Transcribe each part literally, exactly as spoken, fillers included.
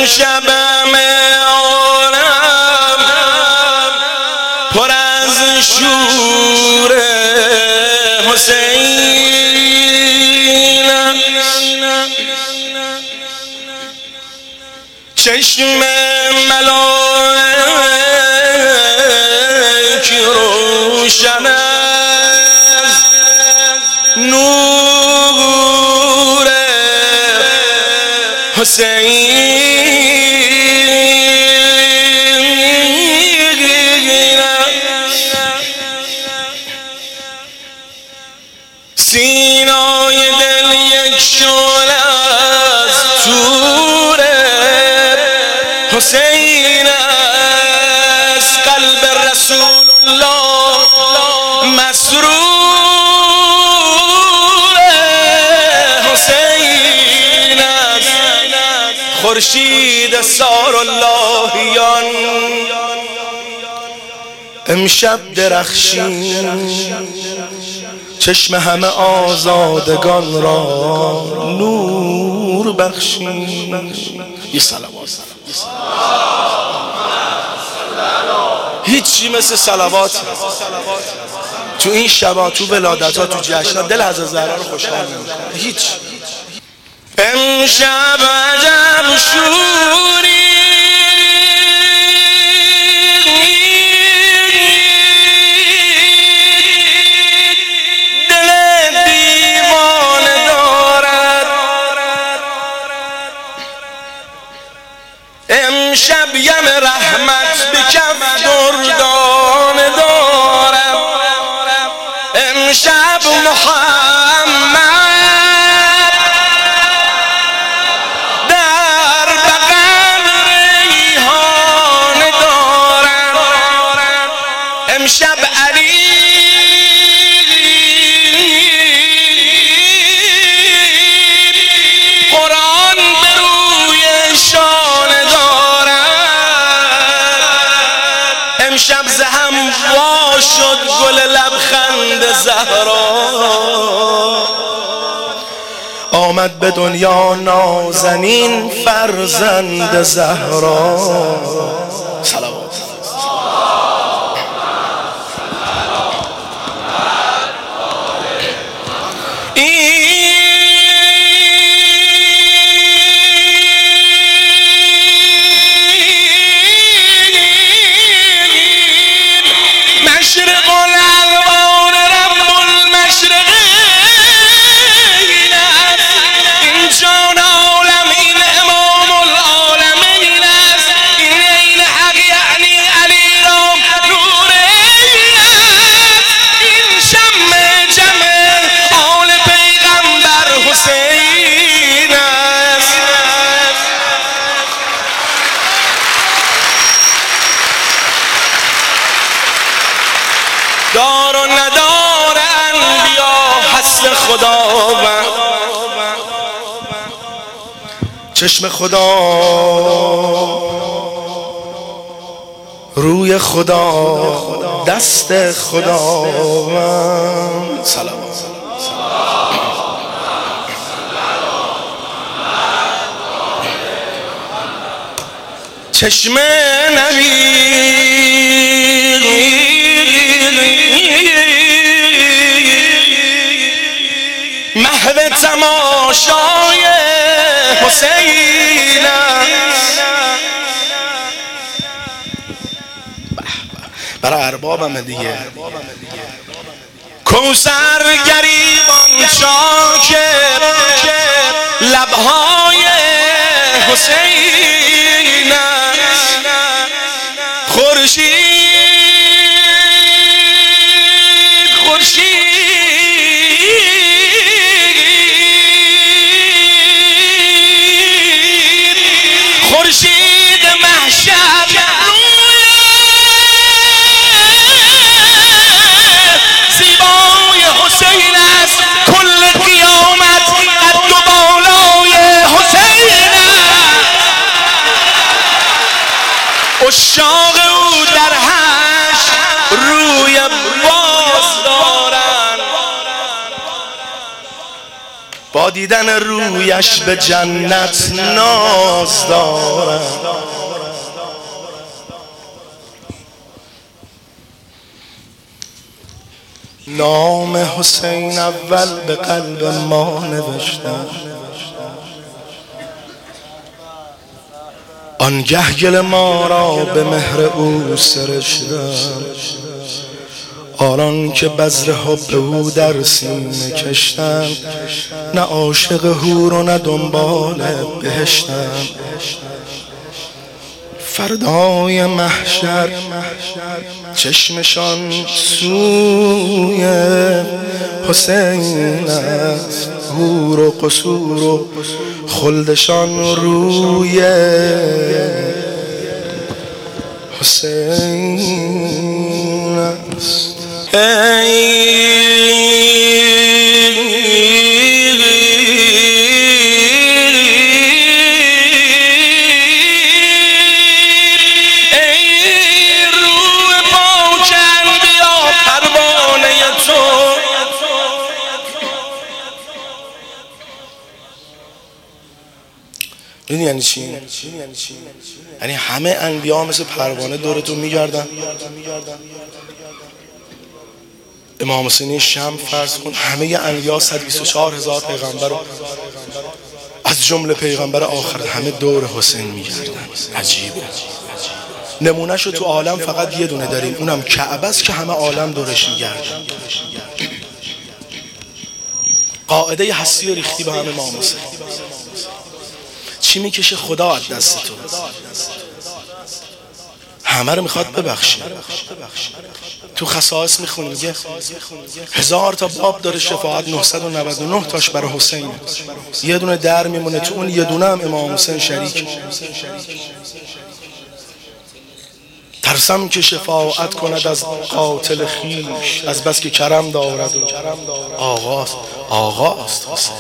امشبم عالم پر از شور حسین، چشم ملائک روشن از نور حسین، سینای دل یک شعله از طور حسین است، قلب رسول الله مسرور حسین است، خورشید سار اللهیان امشب درخشید، چشم همه آزادگان را نور بخشید. یه صلوات. هیچی مثل صلوات تو این شبا، تو ولادت‌ها، تو جشن‌ها دل حضرت زهرا رو خوشحال می‌کنه. هیچ. امشب عجب شوری امشب یم رحمت به کف دردان دارم، امشب محمد در بغل ریحان دارم، امشب علی قرآن به روی شان امشب زهم وا شد گل لبخند زهرا، آمد به دنیا نازنین فرزند زهرا. صلوات. دار و ندار انبیا هست خداوند، چشم خدا روی خدا دست خداوند. سلام. چشم نبی محو تماشای حسین است، برای اربابم دیگه کوثر گریبان چاک لبهای حسین است، خورشید خورشید خورشید محشر زیبای حسین است، کل قیامت قد و بالای حسین است، عشاق او در حشر روی باز دارند، با دیدن رویش به جنت ناز دارم. نام حسین اول به قلب ما نوشتم، آنگه گل ما را به مهر او سرشتم. آنان که بذر حب او در سینه کشتم، نه عاشق حور و نه دنبال بهشتم. فردای محشر چشمشان سوی حسین است، حور و قصور و خلدشان روی حسین است. این یعنی چی؟ یعنی همه انبیا مثل پروانه دورتون میگردن. امام حسین شمع فرض کن، همه انبیا صد و بیست و چهار هزار پیغمبر رو از جمله پیغمبر آخر همه دور حسین میگردن. عجیبه. نمونه شو تو عالم فقط یه دونه داریم، اونم کعبه است که همه عالم دورش میگردن. قاعده هستی و ریختی به همه امام حسین. چی میکشه خدا از دست تو؟ همه رو میخواد ببخشی. تو خصائص میخونی میگه هزار تا باب داره شفاعت، نهصد و نود و نه تاش برای حسین، یه دونه در میمونه، تو اون یه دونه هم امام حسین شریک. ترسم که شفاعت کند از قاتل خیش، از بس که کرم دارد و آغاز آغاست حسین.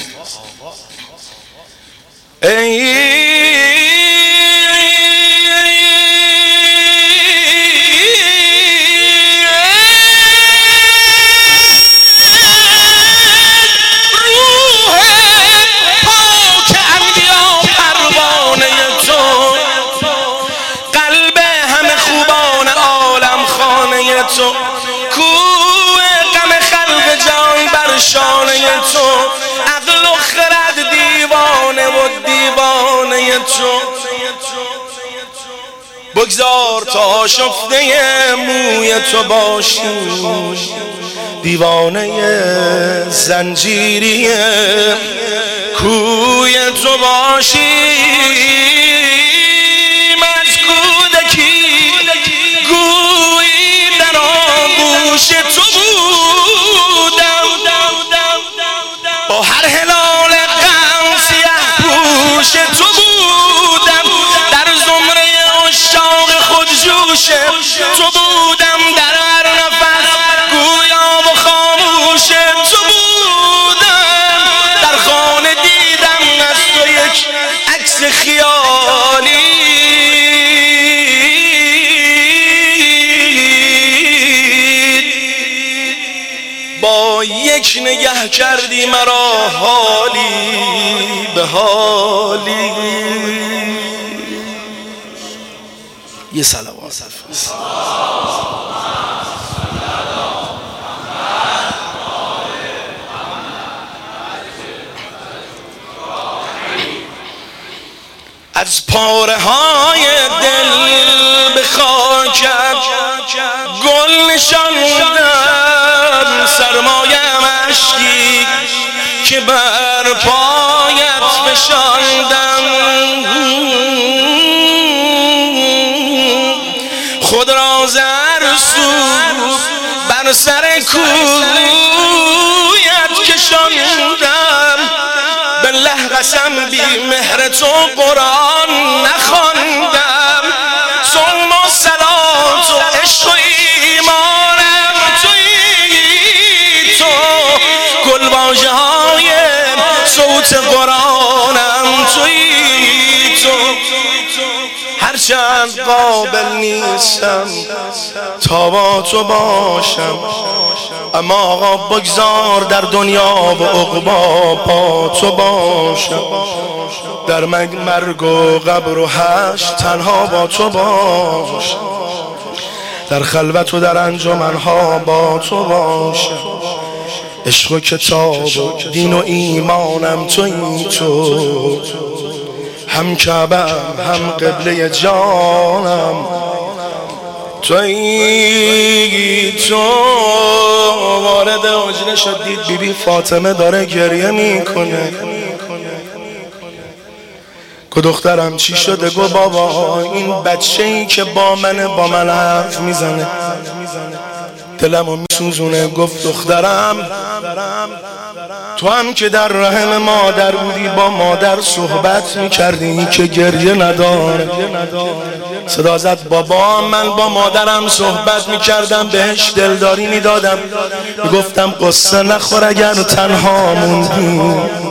ای تو کوه غم خلق جان بر شانه تو، عقل و خرد دیوانه و دیوانه تو. بگذار تا شفته موی تو باشی، دیوانه زنجیری کوی تو باشی. تو بودم با هر هلال غم سیه پوش تو بودم، در زمره عشاق خود جوش تو بودم، در هر نفس گویا و خاموش تو بودم. در خانه دیدم از تو یک عکس خیالی، با یک نگه کردی مرا حالی به حالی. یه صلوات از پاره های دل به خاکت گل نشاندم، سرمایم اشکی که بر پایت فشاندم. خود را زر سو بر سر کویت کشاندم، بالله قسم بی مهر تو قرآن نخواندم. صوم و صلات و عشق و ایمانم تویی تو، گلواژه های صوت قرآنم تویی تو. هرچه هرچند قابل نیستم تا با تو باشم، اما آقا بگذار در دنیا و عقبا با تو باشم، در مرگ و قبر و حشر تنها با تو باشم، در خلوت و در انجمنها با تو باشم. عشق و کتاب و دین و ایمانم تویی تو، هم کعبه هم قبله جانم تویی تو. وارد حجره شد دید بی بی فاطمه داره گریه میکنه. که دخترم چی شده؟ گو بابا این بچه ای که با منه با من حرف میزنه دلمو میسوزونه. گفت دخترم تو هم که در رحم مادر بودی با مادر صحبت میکردی که گریه نداره. صدا زد بابا من با مادرم صحبت میکردم، بهش دلداری میدادم، میگفتم قصه نخور اگر تنها موندی.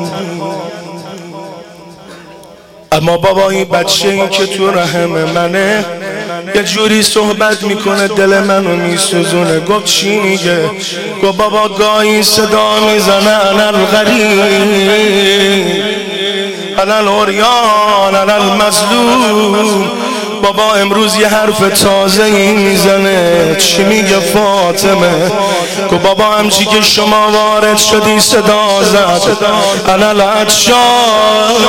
اما بابا این بچه این که تو رحم منه یه جوری صحبت میکنه دل منو میسوزونه. گفت چی میگه؟ گفت بابا گاهی صدا میزنه انا الغریب انا العریان انا المظلوم. بابا امروز یه حرف تازه ای میزنه. چی میگه فاطمه؟ گفت بابا همچی که شما وارد شدی صدا زد انا العطشان.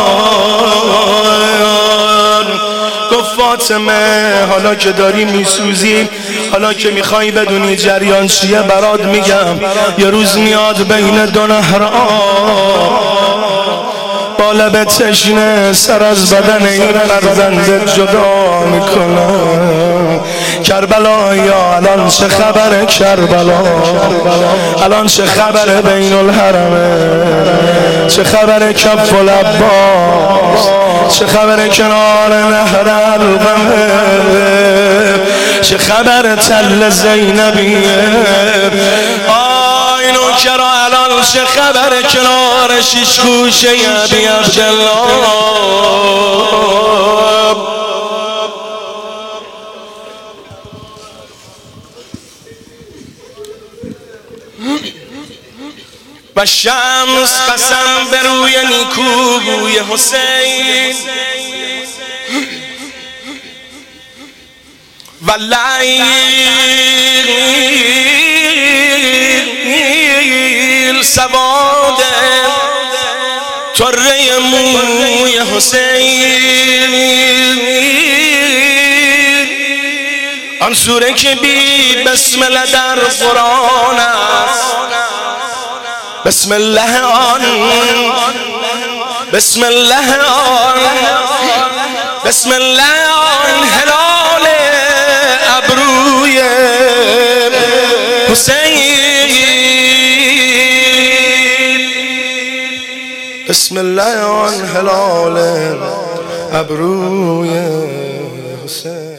گفت فاطمه حالا که داری میسوزی، حالا که میخوای بدونی جریان چیه برات میگم. یه روز میاد بین دو نهر آب با لب تشنه سر از بدن این فرزند جدا میکنه. کربلا یا الان چه خبره؟ کربلا الان چه خبره؟ بین الحرمه چه خبره؟ کف العباس چه خبره؟ کنار نهر القمه چه خبره؟ تل زینبیه آی نوکرا الان چه خبره؟ کنار شیش گوشه ابی عبدالله و شمس قسم به روی نیکوی حسین و لیل سواد طره موی حسین. آن سوره که بی بسم الله در قرآن است، بسم الله آن بسم الله آن بسم الله آن هلال ابروی حسین. بسم الله آن هلال ابروی حسین.